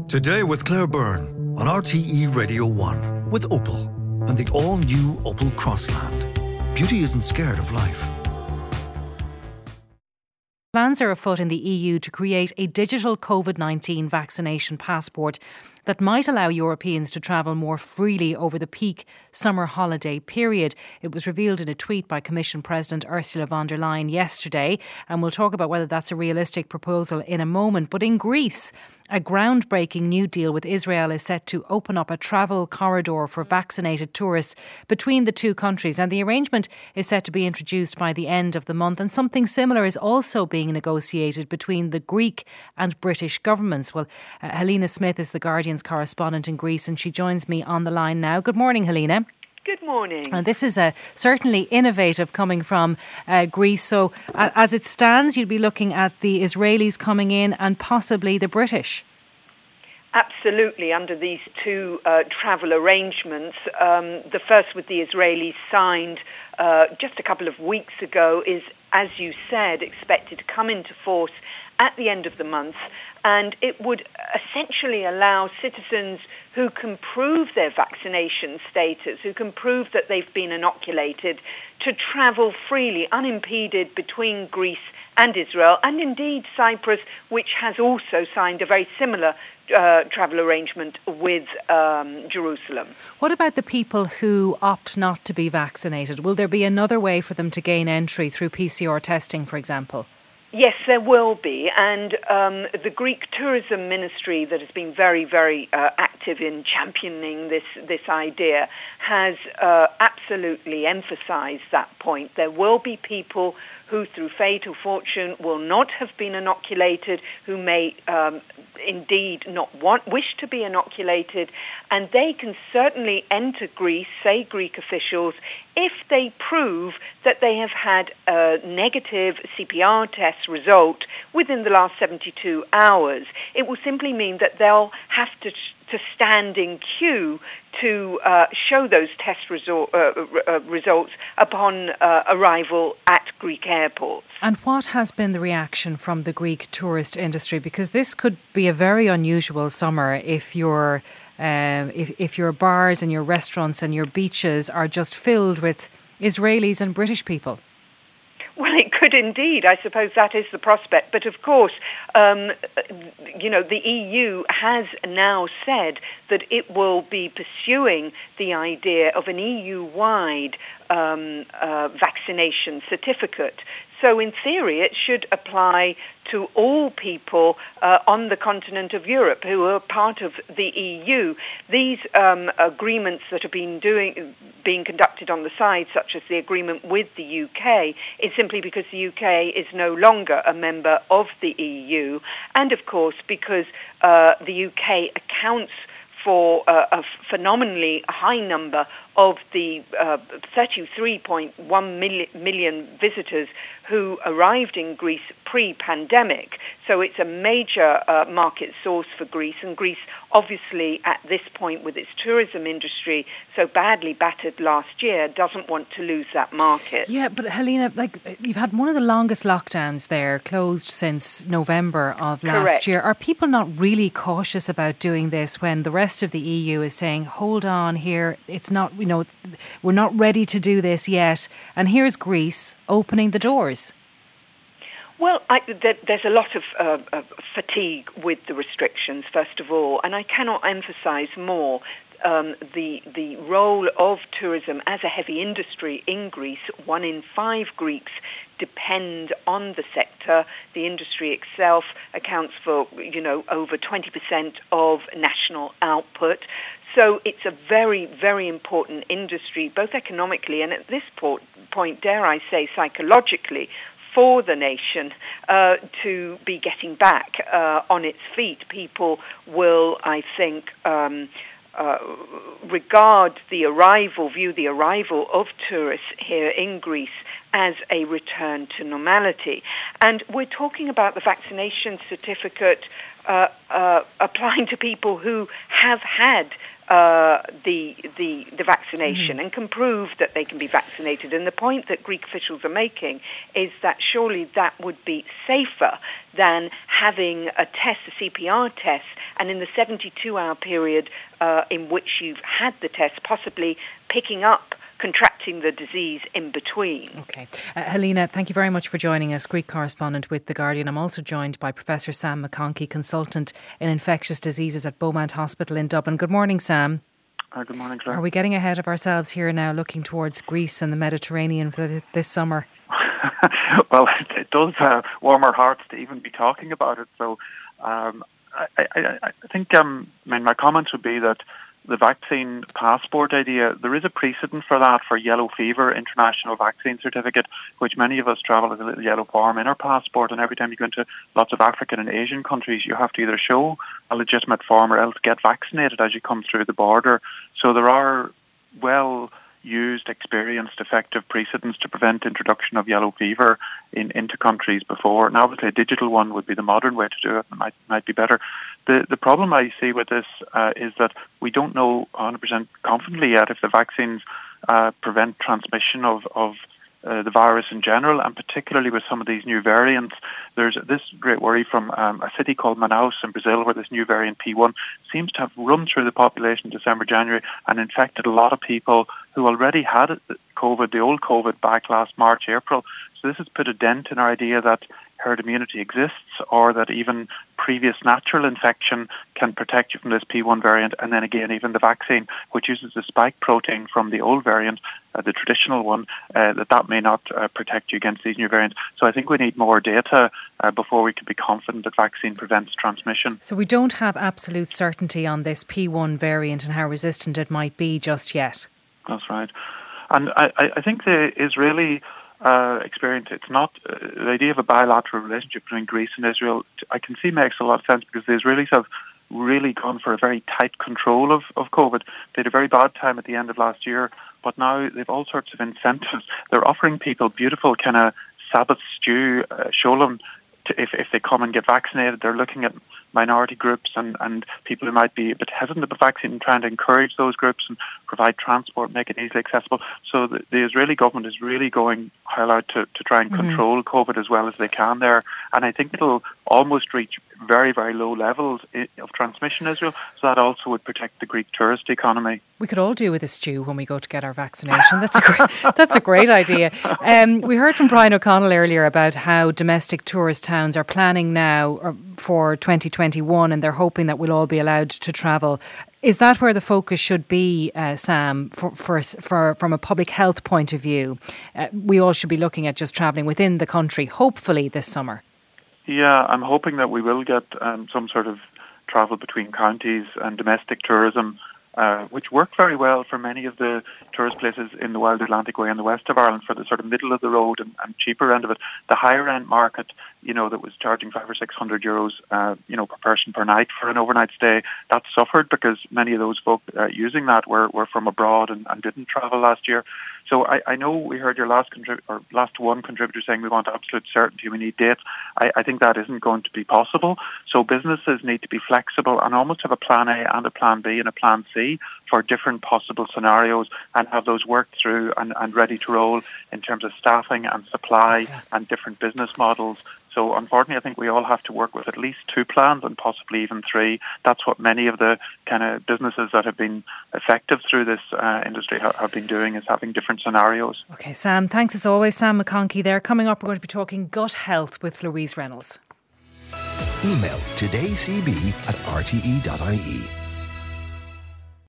Today with Claire Byrne on RTE Radio 1 with Opel and the all-new Opel Crossland. Beauty isn't scared of life. Plans are afoot in the EU to create a digital COVID-19 vaccination passport that might allow Europeans to travel more freely over the peak summer holiday period. It was revealed in a tweet by Commission President Ursula von der Leyen yesterday, and we'll talk about whether that's a realistic proposal in a moment. But in Greece, a groundbreaking new deal with Israel is set to open up a travel corridor for vaccinated tourists between the two countries, and the arrangement is set to be introduced by the end of the month. And something similar is also being negotiated between the Greek and British governments. Well, Helena Smith is the Guardian's correspondent in Greece, and she joins me on the line now. Good morning, Helena. Good morning. This is certainly innovative coming from Greece. So as it stands, you'd be looking at the Israelis coming in and possibly the British. Absolutely, under these two travel arrangements. The first with the Israelis signed just a couple of weeks ago is, as you said, expected to come into force at the end of the month, and it would essentially allow citizens who can prove their vaccination status, who can prove that they've been inoculated, to travel freely, unimpeded between Greece and Israel, and indeed Cyprus, which has also signed a very similar travel arrangement with Jerusalem. What about the people who opt not to be vaccinated? Will there be another way for them to gain entry through PCR testing, for example? Yes, there will be, and the Greek Tourism Ministry, that has been very, very active in championing this idea, has absolutely emphasised that point. There will be people who, through fate or fortune, will not have been inoculated, who may indeed not wish to be inoculated, and they can certainly enter Greece, say Greek officials, if they prove that they have had a negative CPR test result within the last 72 hours. It will simply mean that they'll have to stand in queue to show those test results upon arrival at Greek airports. And what has been the reaction from the Greek tourist industry? Because this could be a very unusual summer if your bars and your restaurants and your beaches are just filled with Israelis and British people. Well, it could indeed. I suppose that is the prospect. But of course, the EU has now said that it will be pursuing the idea of an EU-wide vaccination certificate. So in theory, it should apply to all people on the continent of Europe who are part of the EU. These agreements that have been being conducted on the side, such as the agreement with the UK, is simply because the UK is no longer a member of the EU, and of course because the UK accounts for a phenomenally high number of the 33.1 million visitors who arrived in Greece pre-pandemic. So it's a major market source for Greece, and Greece obviously at this point with its tourism industry so badly battered last year doesn't want to lose that market. Yeah, but Helena, you've had one of the longest lockdowns there, closed since November of last Correct. year. Are people not really cautious about doing this when the rest of the EU is saying, hold on here, it's not, we're not ready to do this yet, and here's Greece opening the doors? Well, there's a lot of fatigue with the restrictions, first of all, and I cannot emphasise more the role of tourism as a heavy industry in Greece. 1 in 5 Greeks depend on the sector. The industry itself accounts for, over 20% of national output. So it's a very, very important industry, both economically and at this point, dare I say, psychologically, for the nation to be getting back on its feet. People will, I think, view the arrival of tourists here in Greece as a return to normality. And we're talking about the vaccination certificate applying to people who have had the vaccination and can prove that they can be vaccinated. And the point that Greek officials are making is that surely that would be safer than having a test, a CPR test, and in the 72-hour period in which you've had the test, possibly picking up contracting the disease in between. Okay. Helena, thank you very much for joining us, Greek correspondent with The Guardian. I'm also joined by Professor Sam McConkey, consultant in infectious diseases at Beaumont Hospital in Dublin. Good morning, Sam. Good morning, Claire. Are we getting ahead of ourselves here now, looking towards Greece and the Mediterranean for this summer? Well, it does warm our hearts to even be talking about it. So I think my comments would be that the vaccine passport idea, there is a precedent for that for yellow fever international vaccine certificate, which many of us travel with a little yellow form in our passport, and every time you go into lots of African and Asian countries, you have to either show a legitimate form or else get vaccinated as you come through the border. So there are well-used, experienced, effective precedents to prevent introduction of yellow fever into countries before. And obviously a digital one would be the modern way to do it. It might be better. The problem I see with this is that we don't know 100% confidently yet if the vaccines prevent transmission of the virus in general, and particularly with some of these new variants. There's this great worry from a city called Manaus in Brazil, where this new variant P1 seems to have run through the population December, January, and infected a lot of people who already had COVID, the old COVID, back last March, April. So this has put a dent in our idea that herd immunity exists, or that even previous natural infection can protect you from this P1 variant. And then again, even the vaccine, which uses the spike protein from the old variant, the traditional one, that may not protect you against these new variants. So I think we need more data before we can be confident that vaccine prevents transmission. So we don't have absolute certainty on this P1 variant and how resistant it might be just yet. That's right. And I think the Israeli experience, it's not the idea of a bilateral relationship between Greece and Israel, I can see makes a lot of sense, because the Israelis have really gone for a very tight control of COVID. They had a very bad time at the end of last year, but now they've all sorts of incentives. They're offering people beautiful kind of Sabbath stew, sholem, if they come and get vaccinated. They're looking at minority groups and people who might be a bit hesitant about vaccine, and trying to encourage those groups and provide transport, make it easily accessible. So the Israeli government is really going all out to try and control COVID as well as they can there. And I think it'll almost reach very, very low levels of transmission in Israel. So that also would protect the Greek tourist economy. We could all do with a stew when we go to get our vaccination. That's a great idea. We heard from Brian O'Connell earlier about how domestic tourist towns are planning now for 2021, and they're hoping that we'll all be allowed to travel. Is that where the focus should be, Sam, from a public health point of view? We all should be looking at just travelling within the country, hopefully this summer. Yeah, I'm hoping that we will get some sort of travel between counties and domestic tourism, which work very well for many of the tourist places in the Wild Atlantic Way in the west of Ireland, for the sort of middle of the road and cheaper end of it. The higher end market, that was charging €500 or €600, per person per night for an overnight stay, that suffered because many of those folk using that were from abroad and didn't travel last year. So I know we heard your last one contributor saying we want absolute certainty, we need dates. I think that isn't going to be possible. So businesses need to be flexible and almost have a plan A and a plan B and a plan C for different possible scenarios, and have those worked through and ready to roll in terms of staffing and supply and different business models. So unfortunately, I think we all have to work with at least 2 plans and possibly even 3. That's what many of the kind of businesses that have been effective through this industry have been doing, is having different scenarios. Okay, Sam, thanks as always. Sam McConkey there. Coming up, we're going to be talking gut health with Louise Reynolds. Email todaycb@rte.ie.